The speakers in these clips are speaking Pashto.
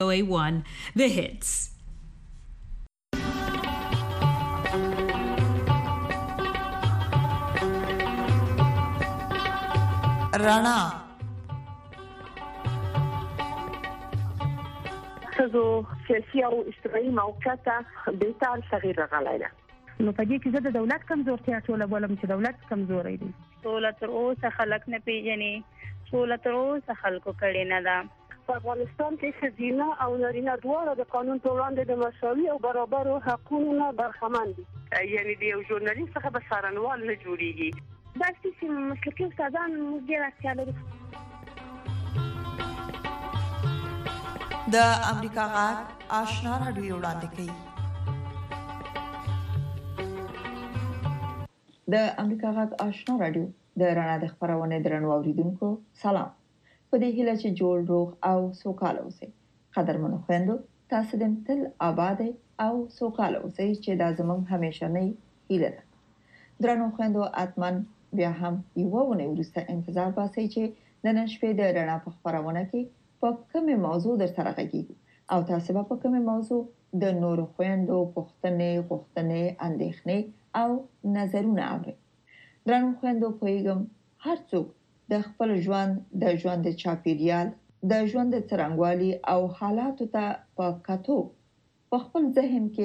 VOA1, The Hits. رڼا ښځو سیاسي او اجتماعي موقعیت بهتر تغییر راغلی ده. نو په دې کې زه د دولت کمزورتیا ټوله بولم چې دولت کمزوری دی. سوله تر اوسه خلک نه پیژني، سوله تر اوسه خلکو کړې نه ده. په افغانستان کې ښځینه او نارینه دواړه د قانون په وړاندې د مساوي او برابرو حقونو نه برخمن دي. یعنې د یو ژورنالیست څخه به څارنوال نه جوړیږي. دا چې مسلکي استادان موږ ډېر اړتیا لرو. د امریکا غږ آشنا راډیو وړاندې کوي. د امریکا غږ آشنا راډیو د رڼا د خبرونه درنو اوریدونکو سلام. په دې هیله چې جوړ روغ او سوکاله اوسئ. قدرمنو خويندو، تاسو دې تل آباد او سوکاله اوسئ چې دا زموږ همیشنۍ هیله ده. درنو خويندو، اتمن بیا هم یو ونه ورسته انتظار باسي چې د نن شپې د رڼا په خبرونه کې په کومه موضوع در سره غږیږو او تاسو په کومه موضوع د نور خويندو غوښتنې اندېښنې او نظرونه اوري. درنو خويندو، پوهیږم هر څوک د خپل ژوند د چاپیریال د ژوند څرنګوالي او حالاتو ته په کتو په خپل ذهن کې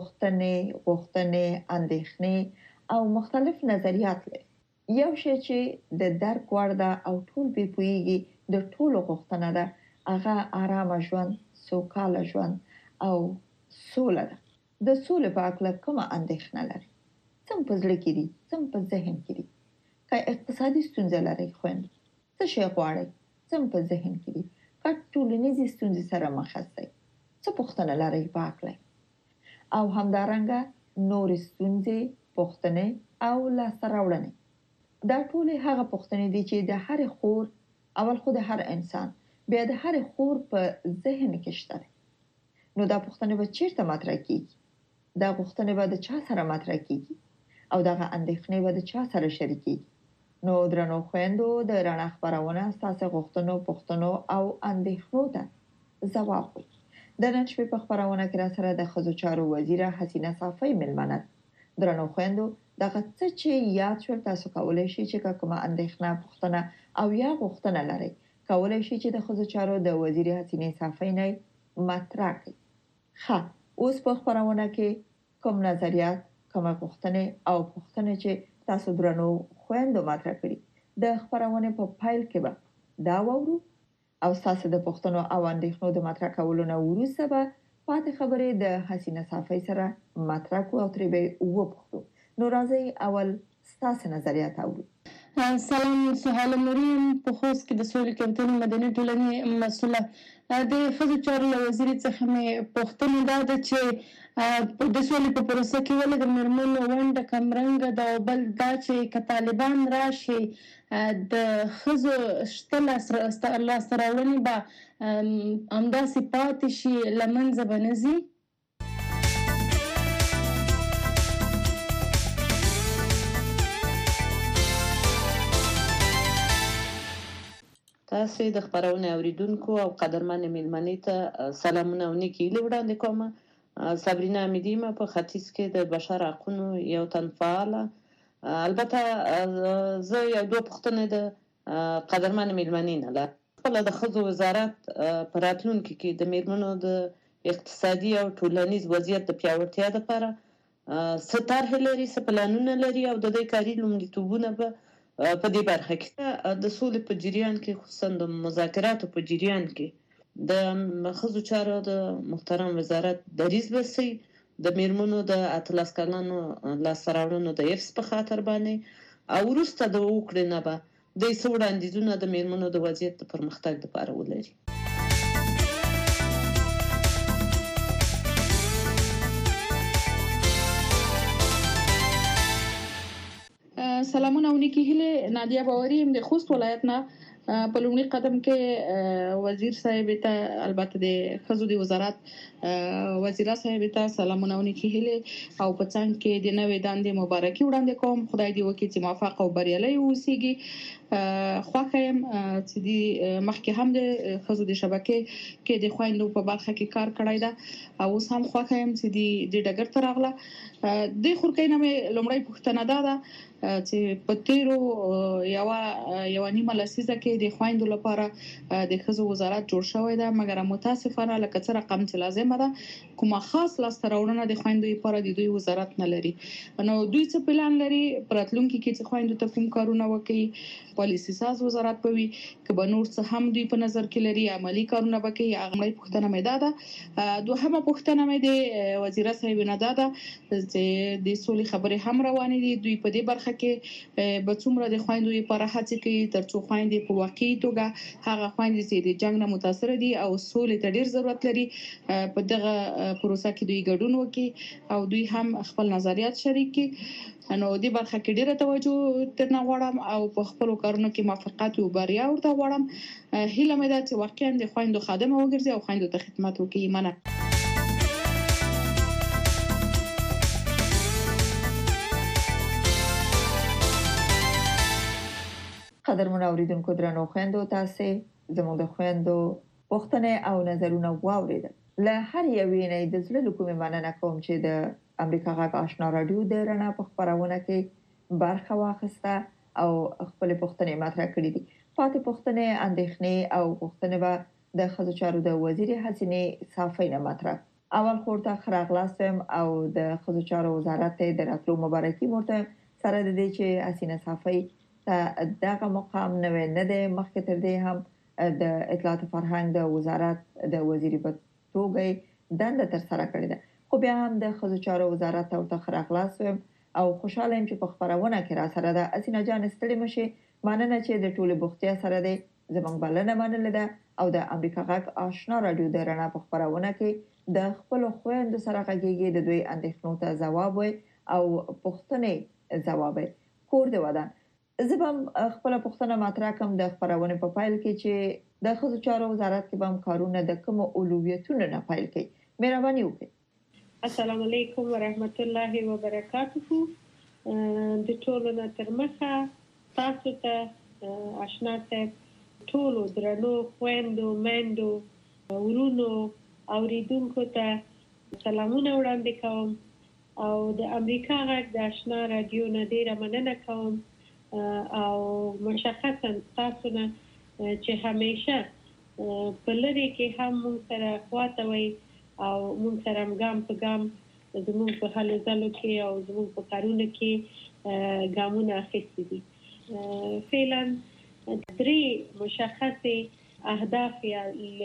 غوښتنې اندېښنې او مختلف نظریات لري. یو شی چې د درک وړ ده او ټول به پوهیږي د ټولو غوښتنه ده، هغه آرام ژوند، سوکاله ژوند او سوله ده. د سولې په اړه کومه اندېښنه لري؟ څنګه په ځل کې دي، څنګه په ذهن کې دي؟ که اقتصادي ستونزې لري خويند، څه شي غواړي؟ څنګه په ذهن کې دي؟ که ټولنیزې ستونزې سره مخ یاست، څه پوښتنه لري په اړه؟ او همدارنګه نور ستونزې، پوښتنې او لاسته راوړنې. دا ټول هغه پوښتنې دي چې د هر خور اول خو د هر انسان بیا د هر خور په ذهن کې شته. نو دا پوښتنې به چیرته مطرح کیږي؟ دا پوښتنې به د چا سره مطرح کیږي؟ او دا اندېښنې به د چا سره شریکيږي؟ نو درنو خويندو، د رڼا خبرونه تاسو پوښتنو او اندېښنو ته ځواب وي. د نن شپې په خبرونه کې را سره د ښځو چارو وزیره حسینه صافی ملمنه. درنو خويندو، دغه څه چې یاد شول تاسو کولای شئ چې کومه اندېښنه، پوښتنه او یا غوښتنه لرئ، کولای شئ چې د ښځو چارو د وزیره حسینه صافی نه مطرح کړئ. ښه، اوس په خبرونه کې کوم نظریات، کوم غوښتنې او پوښتنې چې تاسو درنو خويندو مطرح کړي، د خبرونه په فایل کې به دا وورو او تاسو د پوښتنو او اندېښنو د مطرح کولو نه وروسته به پاتې خبرې د حسینه صافی سره مطرح کوو او ترې به وپوښتو. نو راځي اول تاسو نظریات اورو. سلام، سهال مریم په خوست کې د سولې کمپاین مدني ټولنې مسؤله د ښځو چارو وزیر څخه مې پوښتنه ده چې د سولې په پروسه کې ولې د میرمنو ونډه کمرنګه ده، او بل دا چې که طالبان راشي د ښځو شته لاسته راوړنې به همداسې پاتې شي، له منځه به نه ځي. تاسو د خبرونه اوریدونکو او قدرمن میلمنې ته سلامونه او نیکی هیلې وړاندې کوم. صبرینا امیدیمه په ختیځ کې د بشر حقوقو یو تن فعاله. البته زه یو دوه پوښتنې د قدرمن میلمنې نه لرم. خپل د ښځو وزارت په راتلونکي کې د میرمنو د اقتصادي او ټولنیز وضعیت د پیاوړتیا لپاره څه طرحې لري، څه پلانونه لري او د دې کاري لومړیتوبونه به په دې برخه کې د سولې په جریان کې، خصوصا د مذاکراتو په جریان کې د ښځو چارو د محترم وزارت دریځ بسي د میرمنو د 18 کلنو لاسته راوړنو د حفظ په خاطر باندې او وروسته د وکړې نه به د څو وړاندیزونه د میرمنو د وضعیت د پرمختګ لپاره ولري. سلامونه او نیکی هیله. نادیا باوري د خوست ولایت نه. په لومړي قدم کې وزیر صاحب ته، البته د ښځو د وزارت وزیره صاحب ته سلامونه او نیکی هیله او په څنګ کې د نوې دندې مبارکي وړاندې کوم. خدای دې وکړي چې موفق او بریالي اوسئ. خوښه يم چې د مخکې هم د خزو د شبکې کې د خويندو په برخه کې کار کړی دا او اوس هم خوښه يم چې د ډګر تر اغله د خورکې نامې لومړی پوښتنه ده چې په تیرو یو نیمه لسیزه کې د خويندو لپاره د خزو وزارت جوړ شوی دا مګر متاسفانه لکه څه رقم چې لازمه ده کومه خاص لاستراوړنه د خويندو لپاره د دوی وزارت نه لري نو دوی څه پلان لري پراتلونکو کې چې خويندو ته کوم کارونه وکړي پالیسي ساز وزارت په وی کبه نور څه هم دوی په نظر کې لري عملی کارونه وکړي هغه پوښتنه مې ده دوهمه پوښتنه مې د وزیر صاحب نه ده چې د سولې خبرې هم روانې دي دوی په دې برخه کې به څومره د خويندو لپاره هڅه کوي ترڅو خويندې په واقعي توګه هغه خويندې چې د جنگ نه متاثر دي او سولې ته ډیر ضرورت لري په دغه پروسه کې دوی ګډون وکړي او دوی هم خپل نظریات شریک کړي نو دې برخه کې ډیره توجه ترنه غواړم او په خپل کارونو کې موافقت او بریا ورته غواړم هیله مې ده چې واقعا د خويندو خادمه وګرځي او خويندو ته خدمت وکړي مننه قدرمن اوریدونکو درنو خويندو تاسو زموږ د خويندو پوښتنې او نظرونه واوریدل له هر یوې نه د زړه کومې مننه کوم چې د امریکا غږ آشنا رادیو د رڼا په خبرونه کې برخه واخیسته او خپل پوښتنې مطرح کړې دي پاتې پوښتنې اندېښنې او پوښتنې به د خزو چارو د وزیر حسینې صافۍ نه مطرح اول خورته خراغلاستم او د خزو چارو وزارت د راتلو مبارکي مرته سره د دې چې حسینه صافۍ دغه مقام نه ده مخکې تر دې هم د اطلاعات فرهنګ د وزارت د وزیر په توګه دنده تر سره کړې ده خو بیا هم د خزو چارو وزارت او تخراغلاس او خوشاله يم چې په خبرونه کې را سره ده اسینه جان ستړي مشي ماننه چې د ټوله بوختیا سره ده زمونږ بلنه منل ده او د امریکا غږ آشنا رادیو د رڼا په خبرونه کې د خپل خويندو سره غږیږي د دوی اندېښنو ته ځواب او پوښتنې ځواب کور دی ودان زبم خپل پوښتنه مطرح کوم د خبرونه په فایل کې چې د خزو چارو وزارت کې بم کارونه د کوم اولویتونو نه فایل کې مهرباني وکړئ السلام علیکم ورحمت الله وبرکاته د ټولو نه تر مخه تاسو ته آشنا ته ټولو درنو خويندو مندو ورونو اوریدونکو ته سلامونه وړاندې کوم او د امریکا غږ د آشنا رادیو نه ډیره مننه کوم او مشخصا تاسو نه چې همیشه په لری کې هم موږ سره خواته او موږ سره ګام په ګام زموږ په حل ځلو کې او زموږ په کارونه کې ګامونه اخیستي دي فعلا درې مشخصه اهداف یا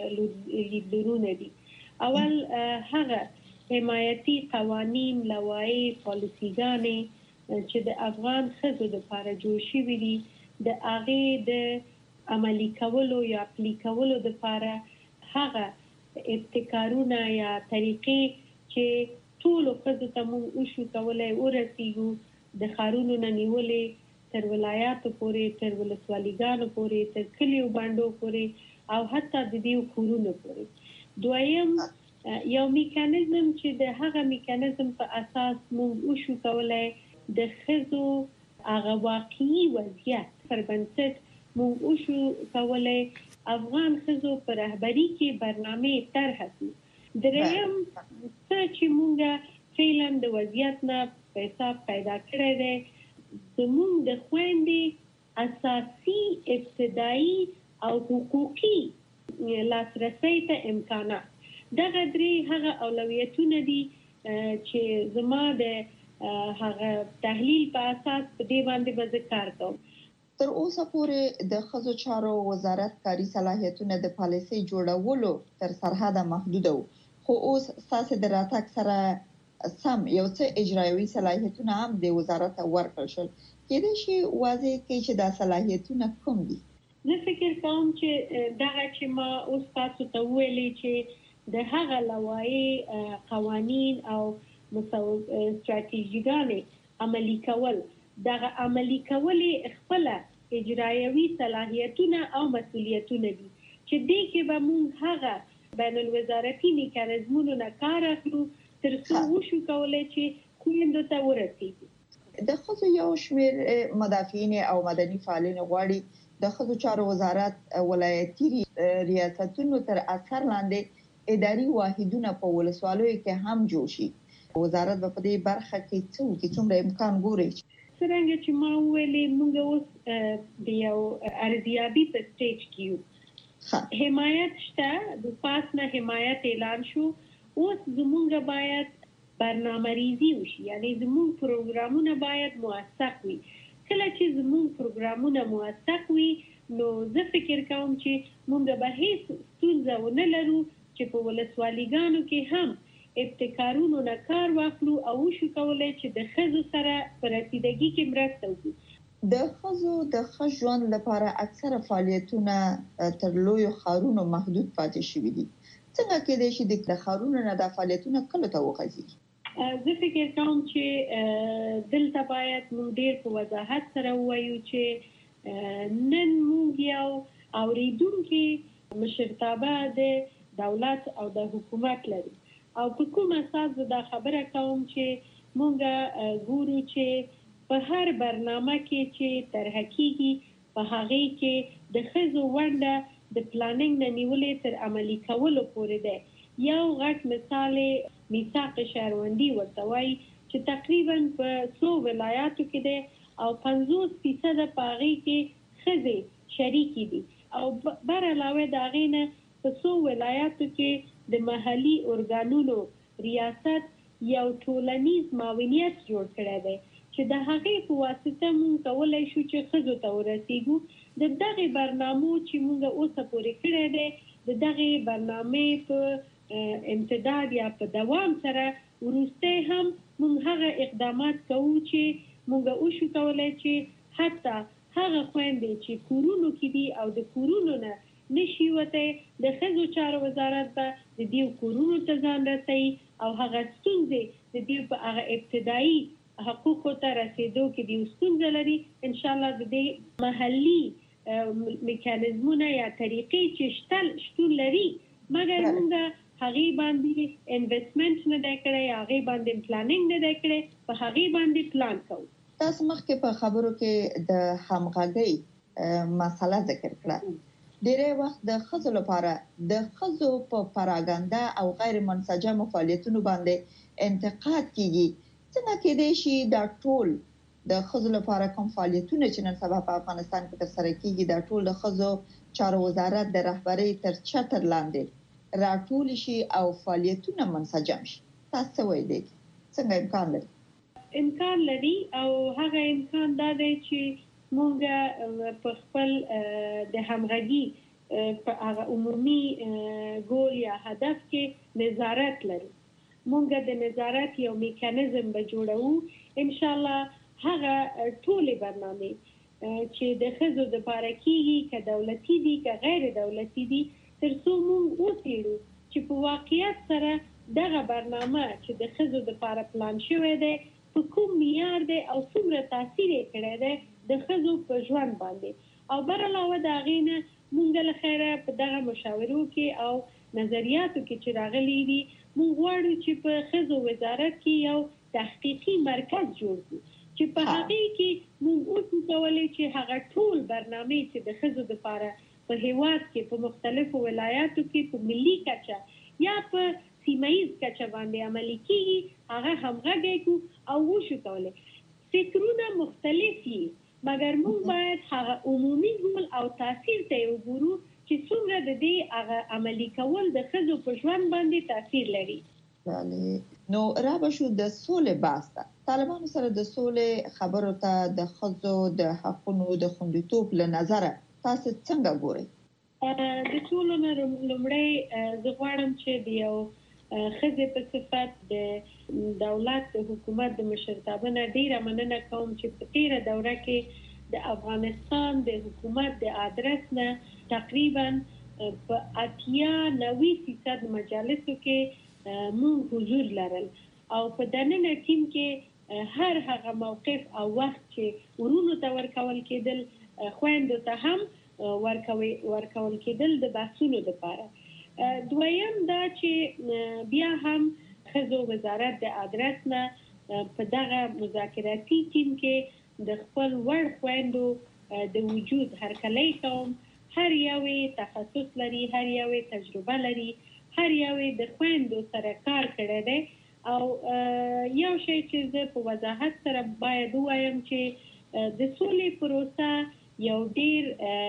لیدلورونه دي اول هغه حمایتي قوانين لوایي پالیسيګانې چې د افغان ښځو لپاره جوړ شوي دي د هغه د عملي کولو یا اپلی کولو لپاره هغه ابتکارونه یا طریقې چې ټول ښځو ته موږ وشو کولای ورسیږو د خارونو نه نیولې تر ولایاتو پورې تر ولسوالیګانو پورې تر کلیو باندې پورې او حتی د دې کورونو پورې دویم یو میکانیزم چې د هغه میکانیزم په اساس موږ وشو کولای د ښځو هغه واقعي وضعیت پر بنسټ موږ وشو کولای افغان ښځو پر رهبری کې برنامه طرح کړو دریم چې موږ فعلا د وضعیت نه حساب پیدا کړی دی زموږ د خويندې اساسي ابتدایي او حقوقي لاسرسي ته امکانات دغه درې هغه اولویتونه دي چې زما د هغه تحلیل په اساس په دې باندې به کار کوم تر اوسه پورې د خزو چارو وزارت کاری صلاحیتونه د پالیسي جوړولو تر سرحد محدود وو خو اوس ساسه د راتګ سره سم یو څه اجرایوي صلاحیتونه هم د وزارت ورکړل شول کله چې واضح کې چې د صلاحیتونه کوم دي زه فکر کوم چې دغه چې ما اوس تاسو ته ویلي چې د هغه لوایي قوانين او استراتیژیګانې عملي کول دغه عملي کول خپل اجرایوي صلاحیتونه او مسؤلیتونه دي چې دې کې به موږ هغه بین الوزارتي میکانیزمونو نه کار اخلو تر څو وشو کولای چې خويندو ته ورسیږي د ښځو یو شمېر مدافعین او مدني فعالین غواړي د ښځو چارو وزارت ولایتي ریاستونو تر اثر لاندې اداري واحدونه په ولسوالیو کې هم جوړ شي. وزارت په دې برخه کې څومره امکان ګوري؟ څنګه چې ما ویلې موږ اوس د یو ارزیابي په سټیج کې یو. حمایت شته، د پاس نه حمایت اعلان شو. اوس زموږ باید برنامه ریزی وشي، یعنی زموږ پروګرامونه باید موثق وي. کله چې زموږ پروګرامونه موثق وي نو زه فکر کوم چې موږ به هیڅ ستونزه ونه لرو چې په ولسوالیګانو کې هم ابتکارونو نه کار واخلو او شو کولای چې د ښځو سره په رسیدګۍ کې مرسته وکړو. د ښځو د ښه ژوند لپاره اکثره فعالیتونه تر لوی ښارونو محدود پاتې شوي دي. څنګه کېدای شي د ښارونو نه د فعالیتونو کله ته وغځيږي؟ زه فکر کوم چې دلته باید موږ ډېر په وضاحت سره ووایو چې نن موږ یو اوریدونکو مشرتابه د دولت او د حکومت لري او په کوم اساس دا خبره کوم چې موږ ګورو چې په هر برنامه کې چې طرح کیږي په هغه کې د ښځو ونډه د پلانینګ نه نیولې تر عملي کولو پورې ده. یو غټ مثال میثاق شهروندي ورته وایي چې تقریبا په 100 ولایاتو کې ده او 50% په هغه کې ښځې شریکې دي او بر علاوه د هغې نه په 100 ولایاتو کې د محلي ارګانونو ریاست یو ټولنیز معاونیت جوړ کړی دی چې د هغې په واسطه موږ کولی شو چې ښځو ته ورسیږو. د دغې برنامو چې موږ اوسه پورې کړی دی د دغې برنامې په امتداد یا په دوام سره وروسته هم موږ هغه اقدامات کوو چې موږ وشو کولای چې حتی هغه خويندې چې کورونو کې دي او د کورونو نه نشي وته د ښځو چارو وزارت به د دې کورونو ته ځان رسي او هغه ستونزې د دې په هغه ابتدایي حقوقو ته رسیدو کې د ستونزې لري. ان شاء الله د دې محلي میکانیزمونه یا طریقې چې شتون لري مګر موږ هغه باندې انویسټمنټ نه دی کړی، هغه باندې پلانینګ نه دی کړی، په هغه باندې پلان کوو. تاسو مخکې په خبرو کې د همغږۍ مسله ذکر کړه. ډېری وخت د ښځو لپاره د ښځو په پراګنده او غیر منسجم فعالیتونو باندې انتقاد کیږي. څنګه کېدای شي دا ټول د ښځو لپاره کوم فعالیتونه چې نن سبا په افغانستان کې ترسره کیږي دا ټول د ښځو چارو وزارت د رهبرۍ تر چتر لاندې راټول شي او فعالیتونه منسجم شي؟ تاسو وایئ دي څنګه امکان لري؟ امکان لري او هغه امکان دا دی چې موږ په خپل د همغږي په هغه عمومي ګول یا هدف کې نظارت لرو. موږ د نظارت یو میکانیزم به جوړو. ان شاء الله هغه ټولې برنامې چې د ښځو د لپاره کیږي که دولتي دي که غیر دولتي دي تر څو موږ وڅېړو چې په واقعیت سره دغه برنامه چې د ښځو د لپاره پلان شوی دی په کوم معیار دی او څومره تاثیر یې کړی دی د ښځو په ژوند باندې. او بر علاوه د هغې نه موږ له خیره په دغه مشاورو کې او نظریاتو کې چې راغلي دي موږ غواړو چې په ښځو وزارت کې یو تحقیقي مرکز جوړ کړو چې په هغې کې موږ وڅو کولی چې هغه ټول برنامې چې د ښځو دپاره په هیواد کې په مختلفو ولایاتو کې په ملي کچه یا په سیمه‌ایز کچه باندې عملي کیږي هغه همغږی کړو او وشو کولی. فکرونه مختلف دي مګر موږ باید هغه عمومي ګول او تاثیر ته وګورو چې څومره د دې هغه عملي کول د ښځو په ژوند باندې تاثیر لري. بله نو را به شو د سولې بحث ته. طالبانو سره د سولې خبرو ته د ښځو د حقونو د خوندیتوب له نظره تاسو څنګه ګورئ؟ د ټولو نه لومړی زه غواړم چې د یو ښځې په صفت د دولت د حکومت د مشرتابه نه ډیره مننه کوم چې په تیره دوره کې د افغانستان د حکومت د ادرس نه تقریبا په 80-90% مجالسو کې مونږ حضور لرل او په دننه ټیم کې هر هغه موقف او وخت چې ورونو ته ورکول کېدل خويندو ته هم ورکول کېدل د بحثونو لپاره. دویم دا چې بیا هم ښځو وزارت د ادرس نه په دغه مذاکراتي ټیم کې د خپل وړ خويندو د وجود هرکلی کوم. هر یو تخصص لري، هر یو تجربه لري، هر یو د خويندو سره کار کړی دی. او یو شی چې زه په وضاحت سره باید ووایم چې د سولې پروسه یو ډیر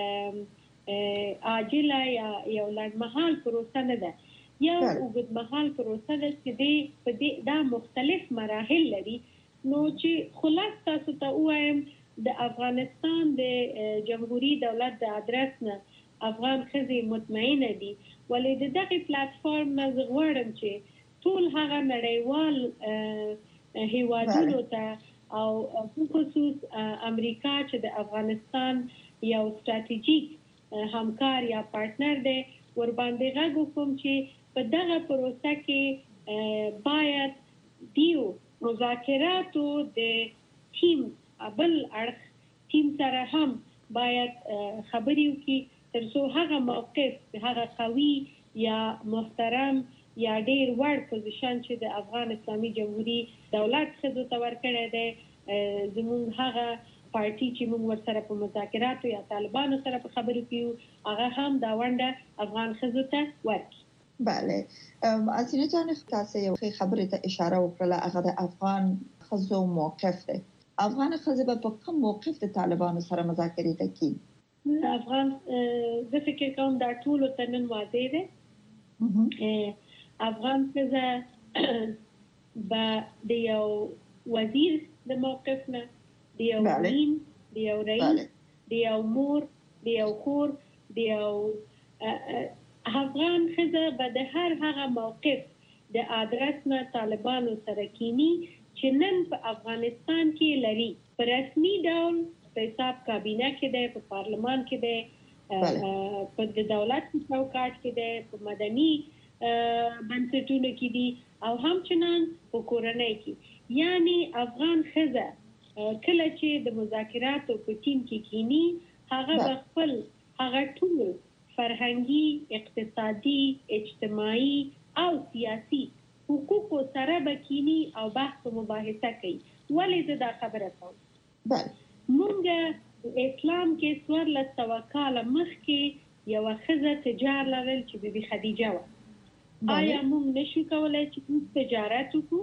عاجله یا یو لنډمهال پروسه نه ده، یو اوږدمهال پروسه ده چې دا مختلف مراحل لري. نو چې خلاص تاسو ته ووایم د افغانستان د جمهوریت دولت د ادرس نه افغان ښځې مطمئنه دي، ولې د دغه پلیټفارم نه زه غواړم چې ټول هغه نړیوال هیوادونو ته او خصوص امریکا چې د افغانستان یو ستراتیژیک همکار یا پارتنر دی ورباندې غږ وکړم چې په دغه پروسه کې باید دیو مذاکراتو د ټیم بل اړخ ټیم سره هم باید خبرې وکړي ترڅو هغه موقف هغه قوي یا محترم یا ډیر وړ پوزیشن چې د افغان اسلامي جمهوریت دولت ښځو ته ورکړی دی زموږ هغه پارټي چې موږ ورسره په مذاکراتو یا طالبانو سره په خبرو کې هغه هم دا ونډه افغان ښځو ته ورکړي. بله حسینه جان، تاسو یو خبرې ته اشاره وکړه، هغه د افغان ښځو موقف دی. افغان ښځې به په کوم موقف د طالبانو سره مذاکرې ته کېږي؟ افغان زه فکر کوم دا ټول ته نن واضح دی. افغان ښځه به د یو وزیر د موقف نه، د یو امین، د یو رئیس، د یو مور، د یو خور، د یو افغان ښځه به د هر هغه موقف د ادرس نه طالبانو سره کینی چې نن په افغانستان کې لري. په رسمي ډول په حساب کابینه کې دی، په پارلمان کې دی، په دولت چوکاټ کې دی، په مدني بنسټونو کې دي او همچنان په کورنۍ کې. یعنی افغان ښځه کله چې د مذاکراتو په ټیم کې کینی هغه خپل هغه ټول فرهنګي، اقتصادي، اجتماعي او سیاسي حقوقو سره بکینی او بحث و مباحثه کوي. ولې زه دا خبره کوم؟ مونږ اسلام کې 1400 کاله مخکې یو ښځه تجار لرل چې بیبي خدیجه وه. آیا مونږ نشو کولای چې تجارت وکړو؟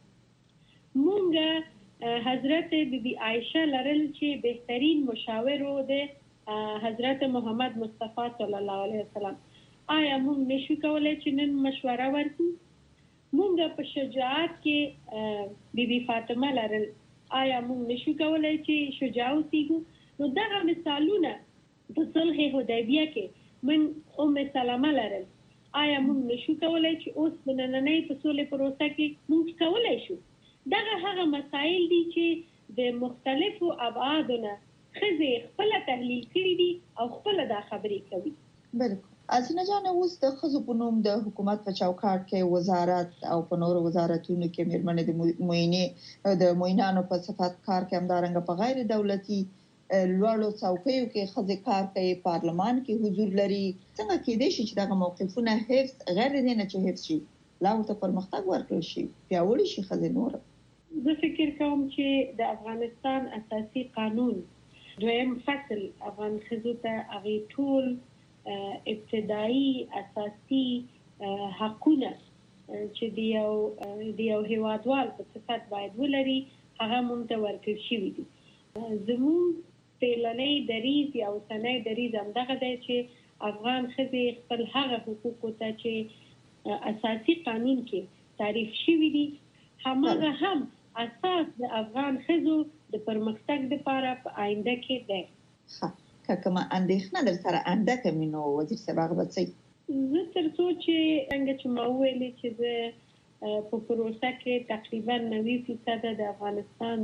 مونږ حضرت بیبي عایشه لرل چې بهترین مشاور و د حضرت محمد مصطفی صلی الله علیه وسلم. آیا مونږ نشو کولای چې نن مشوره ورکړو؟ مونږ په شجاعت کې بیبي فاطمه لرل. آیا مونږ نشو کولای چې شجاع اوسېږو؟ نو دغه مثالونه په صلح حدیبیه کې من ام سلمه لرل. آیا مونږ نشو کولای چې اوس د نننۍ په سولې پروسه کې مونږ کولای شو؟ دغه هغه مسایل دي چې د مختلفو ابعادو نه ښځې خپل تحلیل کړي دي او خپل دا خبرې کوي. بالکل. حسینه جان، اوس د ښځو په نوم د حکومت په چوکاټ کې وزارت او په نورو وزارتونو کې میرمنې د معینانو په صفت کار کې همدارنګه په غیر دولتي لوړو څوکیو کې ښځې کار کوي، پارلمان کې حضور لري. څنګه کېدای شي چې دغه موقفونه حفظ غیر دې نه چې حفظ شي، لا ورته پرمختګ ورکړل شي، پیاوړي شي ښځې نور؟ زه فکر کوم چې د افغانستان اساسي قانون 2م فصل افغان ښځو ته هغې ټول ابتدایي اساسي حقونه چې د یو هیوادوال په صفت باید ولري هغه موږ ته ورکړل شوي دي. زموږ پیلنی دریځ یا اوسنی دریځ همدغه دی چې افغان ښځې خپل هغه حقوقو ته چې اساسي قانون کې تعریف شوي دي هماغه هم اساس د افغان ښځو د پرمختګ لپاره په آینده کې دی. که کومه اندېښنه در سره اندکه وي نو وزیر صاحب هغه به څه وي؟ زه تر څو چې څنګه چې ما وویلې چې زه په پروسه کې تقریبا 90% د افغانستان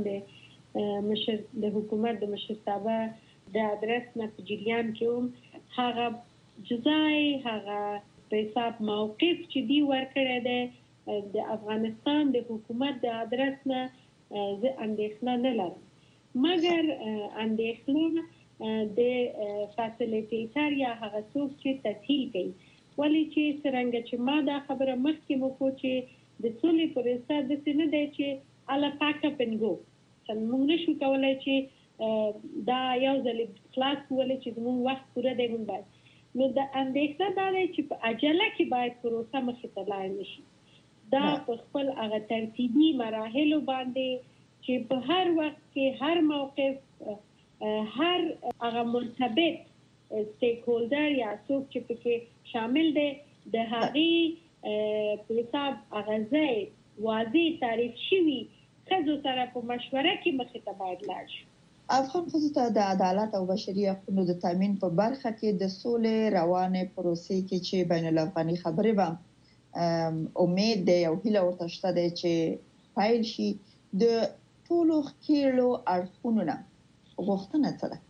د حکومت د مشرتابه د ادرس نه په جریان کې وم، هغه جزای هغه په حساب موقف چې دی ورکړی دی د افغانستان د حکومت د ادرس نه زه اندېښنه نه لرم، مګر اندېښنه د فاسیلیټیټر یا هغه څوک چې تسهیل کوي. ولې چې څرنګه چې ما دا خبره مخکې وکړو چې د سولې پروسه داسې نه دی چې الا پاک اپ اند گو موږ نشو کولای چې دا یو ځل خلاص ولې چې موږ وخت پوره دی موږ باید نو د اندېښنه دا دی چې په عجله کې باید پروسه مخې ته لاړ نشي دا په خپل هغه ترتیبي مراحلو باندې چې په هر وخت کې هر موقف هر هغه مرتبط سټیک هولډر یا څوک چې پکې شامل دی د هغې په حساب هغه ځای واضح تعریف شوي ښځو سره په مشوره کې مخې ته باید لاړ شو. افغان ښځو ته د عدالت او بشري حقوقو د تامین په برخه کې د سولې روانې پروسې کې چې بین الافغاني خبرې به امید دی او هیله ورته شته دی چې فایل شي د ټولو ښکېلو اړخونو نه غوښتنه څه ده؟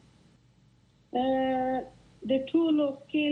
د ټولو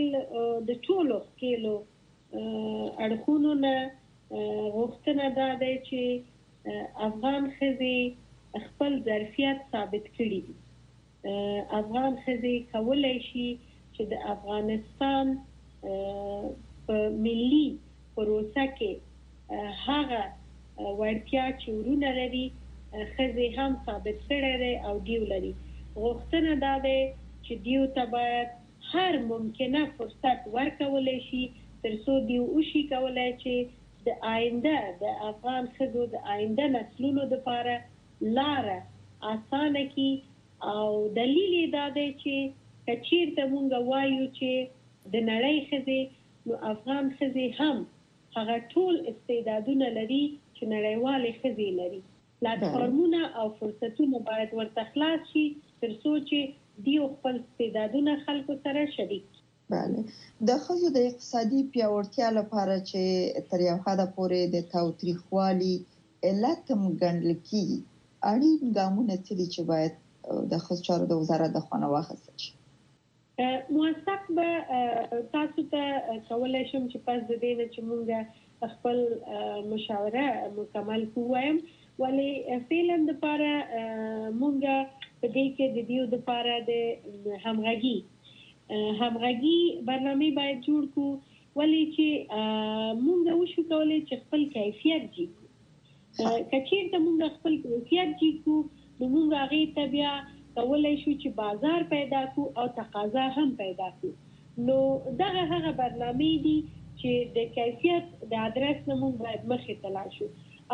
ښکېلو اړخونو نه غوښتنه دا دی چې افغان ښځې خپل ظرفیت ثابت کړي دي. افغان ښځې کولای شي چې د افغانستان په ملي پروسه کې هغه وړتیا چې ورونه لري ښځې هم ثابت کړی دی او دیو لري. غوښتنه دا دی چې دیو ته باید هر ممکنه فرصت ورکولی شي تر څو دیو وشي کولای چې د آینده د افغان ښځو د آینده نسلونو لپاره لاره اسانه کی او دلیل دا دی چې کچیرته مونږ وایو چې د نړۍ ښځې نو افغان ښځې هم هغه ټول استعدادونه لري چې نړیوالې ښځې لري. پلاتفورمونه او فرصتونه باید ورته خلاص شي تر څو چې دیو خپل استعدادونه خلکو سره شریک کړي. بله د ښځو د اقتصادي پیاوړتیا لپاره چې تر یو حده پورې د تاوتریخوالي علت هم ګڼل کېږي اړین ګامونه څه دي چې باید د ښځو چارو د وزارت د خوا نه واخیستل شي؟ موثق به تاسو ته کولی شم چې پس د دې نه چې مونږ خپل مشاوره مکمل کووایم ولې فعلا دپاره مونږ په دې کې د دیو دپاره د همغږي برنامه باید جوړ کړو ولې چې مونږ وشو کولی چې خپل کیفیت جوړ کچیرته مونږ خپل کیفیت جوړو نو مونږ هغې ته بیا کولی شو چې بازار پیدا کړو او تقاضا هم پیدا کړو. نو دغه هغه برنامې دي چې د کیفیت د ادرس نه مونږ باید مخې ته لاړ شو. او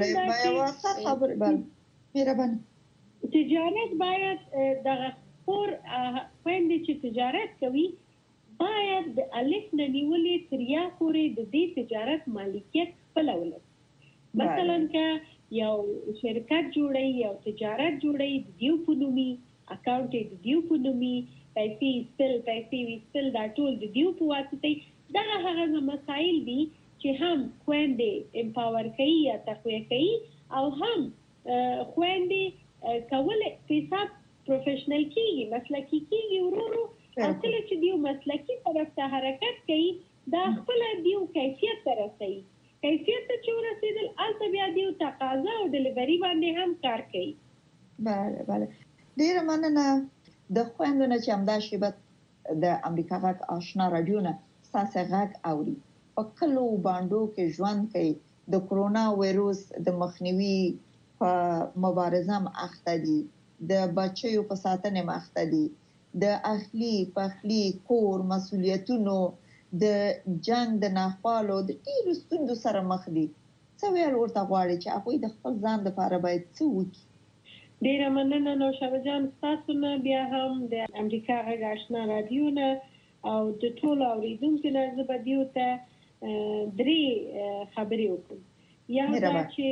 تجارت باید دغه خپور خویندې چې تجارت کوي باید د الف نه نیولې تر یا پورې د دې تجارت مالکیت خپله ولري. مثلا که یو شرکت جوړي یو تجارت جوړي د دیو په نومي اکاونټ د دیو په نومي پیسې ویستل دا ټول د دیو په واسطه دغه هغه مسایل دي چې هم خویندې امپاور کوي یا تقویه کوي او هم خویندې کولی حساب پروفیشنل کیږي مسلکي کیږي ورورو او کله چې دیو مسلکي طرف ته حرکت کوي دا خپل دیو کیفیت ته رسوي. کیفیت ته چې ورسېدل هلته بیا دیو تقاضا او ډلیوري باندې هم کار کوي. بله ډېره مننه د خویندو نه چې همدا شیبه د امریکا غږ آشنا راډیو نه ستاسې غږ اوري په کلو بانډو کې ژوند کوي د کرونا وایروس د مخنیوي په مبارزه هم اخته دي د بچیو په ساتنې هم اخته دي د اهلي پخلي کور مسؤلیتونو د جنگ د ناخوالو د ډیرو ستونزو سره مخ دي. څه ویل ورته غواړي چې هغوی د خپل ځان لپاره باید څه وکړي؟ ډیره مننه نوشابه جان ستاسو نه بیا هم د امریکا غږ آشنا راډیو نه او د ټولو اورېدونکو نه زه به دیو ته درې خبرې وکړم. یو دا چې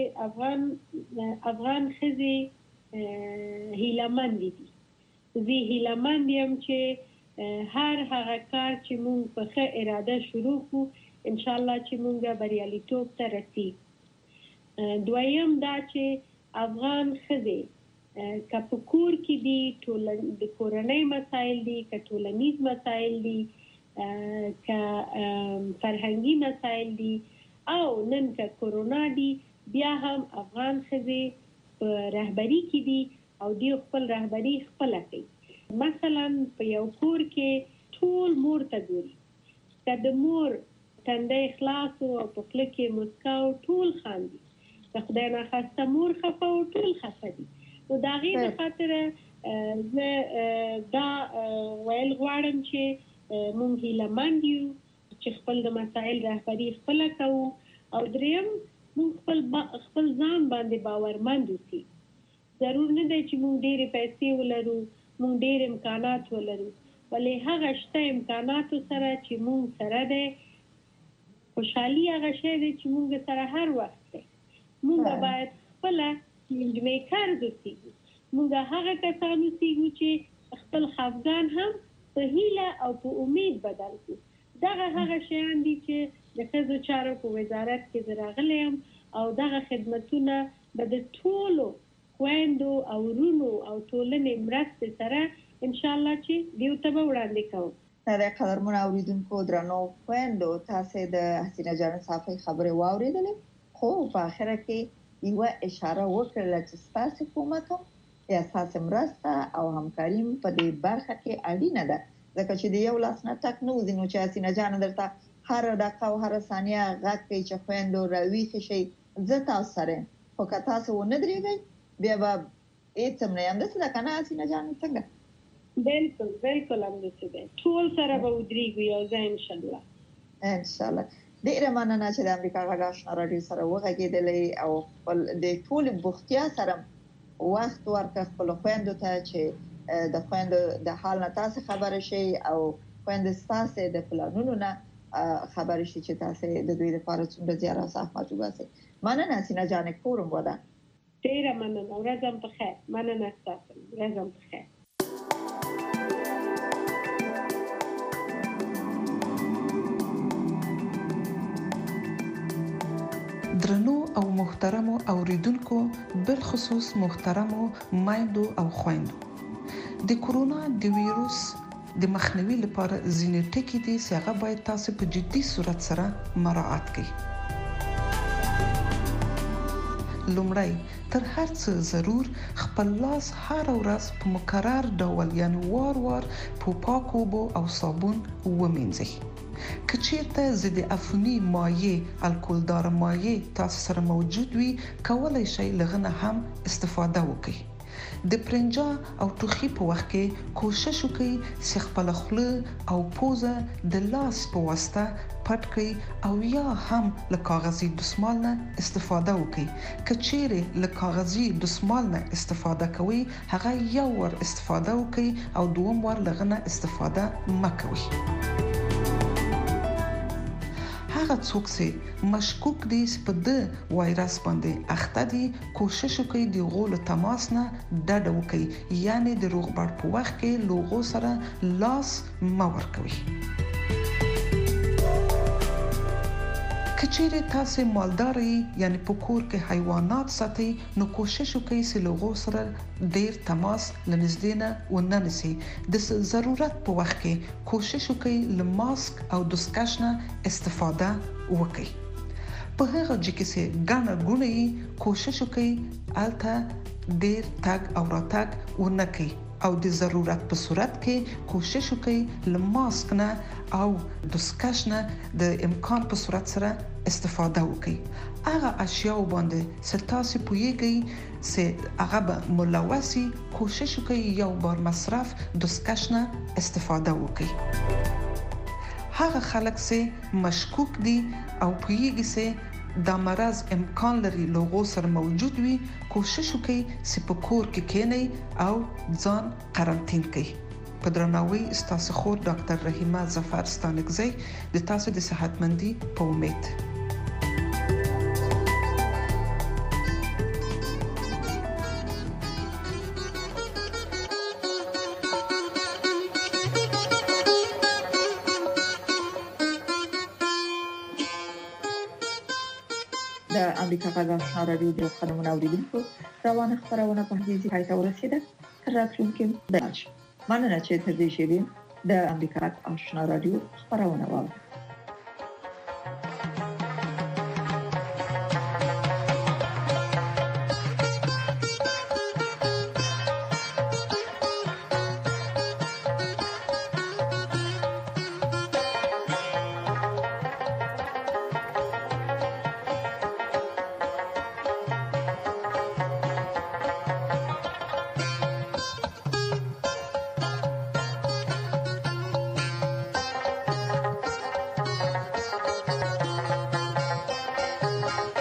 افغان ښځې هیلهمندې دي. زه هیلهمند یم چې هر هغه کار چې مونږ په ښه اراده شروع کړو انشاءالله چې مونږ بریالیتوب ته رسیږو. دویم دا چې افغان ښځې که په کور کې دي د کورنۍ مسایل دي که ټولنیز مسایل دي که فرهنګي مسایل دي او نن که کرونا دي بیا هم افغان ښځې په رهبري کې دي او دوی خپل رهبري خپله کوي. مثلا په یو کور کې ټول مور ته ګوري که د مور تندی خلاص او په خوله کې مسکا ټول خاندي د خدای ناخواسته مور خفه او ټول خفه دي. نو د هغې د خاطره زه دا ویل غواړم چې موږ هیلهمند یو چې خپل د مسایل رهبري خپله کوو، او دریم موږ خپل ځان باندې باورمند اوسي. ضرور نه دی چې موږ ډېرې پیسې ولرو، موږ ډېر امکانات ولرو، ولې هغه شته امکاناتو سره چې موږ سره دی، خوشحالي هغه شی دی چې موږ سره هر وخت دی. موږ باید خپله چینج میکرز اوسېږو. موږ هغه کسان اوسېږو چې خپل خفګان هم په هیله او په امید بدل کړو. دغه هغه شیان دي چې د ښځو چارو په وزارت کې زه راغلی یم، او دغه خدمتونه به د ټولو خویندو او ورونو او ټولنې مرستې سره انشاءالله چې دیو ته به وړاندې کوو. د قدرمنو اوریدونکو درنو خویندو، تاسې د حسینه جان صافی خبرې واورېدلې، خو په اخره کې یوه اشاره وکړله چې ستاسې کومک یا ستاسې مرسته او همکاري په دې برخه کې اړینه ده، ځکه چې د یو لاس نه ټک نه وځي. نو چې حسینه جان درته هره دقیقه او هره ثانیه غږ کوي چې خویندو راویښې شئ، زه تاسو سره یم، خو که تاسو ونه درېږئ بیا به هېڅ هم نه یم. همداسې ده که نه حسینه جان؟ څنګه؟ بالکل همداسې دی، ټول سره به ودرېږو یو ځای انشاءالله. انشاءالله. ډېره مننه چې د امریکا غږ آشنا راډیو سره وغږېدلئ او خپل د ټولې بوختیا سره وخت ورکړه خپلو خویندو ته چې د خویندو د حال نه تاسې خبره شئ او خویندې ستاسې د پلانونو نه خبره شي چې تاسې د دوی لپاره څومره زیار او زحمت وباسئ. مننه حسینه جانې، کورم وده. ډېره مننه، ورځ هم په خیر. مننه ستاسو، ورځ هم په خیر. درنو او محترمو اوریدونکو، بالخصوص محترمو مایندو او خویندو، د کورونا د ویروس د مخنیوي لپاره ځینې ټکي دي چې هغه باید تاسو په جدي صورت سره مراعات کړئ. لومړی، تر هر څه ضرور خپل لاس هر ورځ په مکرر ډول یعنی وار په پاکو اوبو او صابون ومینځئ. که چیرته ضد عفوني مایع الکولدار مایع تاسو سره موجود وي، کولای شئ له هغه هم استفاده وکړئ. د پرنجا او ټوخي په وخت کې کوشش وکړئ چې خپل خوله او پوزه د لاس په واسطه پټ کړئ او یا هم له کاغذي دستمال نه استفاده وکړئ. که چیرې له کاغذي دستمال نه استفاده کوئ، هغه یو ور استفاده وکړئ او دوم ور له هغه نه استفاده مه کوئ. هغه څوک چې مشکوک دي چې په د وایرس باندې اخته دي، کوشش وکړي د هغو له تماس نه ډډه وکړي، یعنی د روغبړ په وخت کې له هغو سره لاس مه ورکوئ. که چیرې تاسو مالدار یې یعنی په کور کې حیوانات ساتئ، نو کوشش وکړئ چې له هغو سره ډیر تماس له نږدې نه ونه نیسئ. د ضرورت په وخت کې کوشش وکړئ له ماسک او دستکش نه استفاده وکړئ. په هغه ځای کې چې ګڼه ګوڼه کوشش وکړئ هلته ډیر تګ او راتګ ونه کړئ او د ضرورت په صورت کې کوشش وکړئ له ماسک نه او دستکش نه د امکان په صورت سره استفاده وکړئ. هغه اشیاء باندې چې تاسو پوهیږئ چې هغه به ملوثي، کوشش وکړئ یو بار مصرف دستکش نه استفاده وکړئ. هغه خلک چې مشکوک دي او پوهیږي چې دا مرض امکان لري لوغو سره موجود وي، کوشش وکړئ چې په کور کې کېنئ او ځان قرنطین کړئ. په درناوي ستاسو خور ډاکټر رحیمه ظفر ستانکزی، د تاسو د صحتمندي په امید. د امریکا غږ آشنا راډیو د خبرونو اوریدونکو، روانه خبرونه په دې ځای ته ورسیده. تر راتلونکي مننه چې تر دې شیبې د امریکا غږ آشنا راډیو خبرونه واورئ.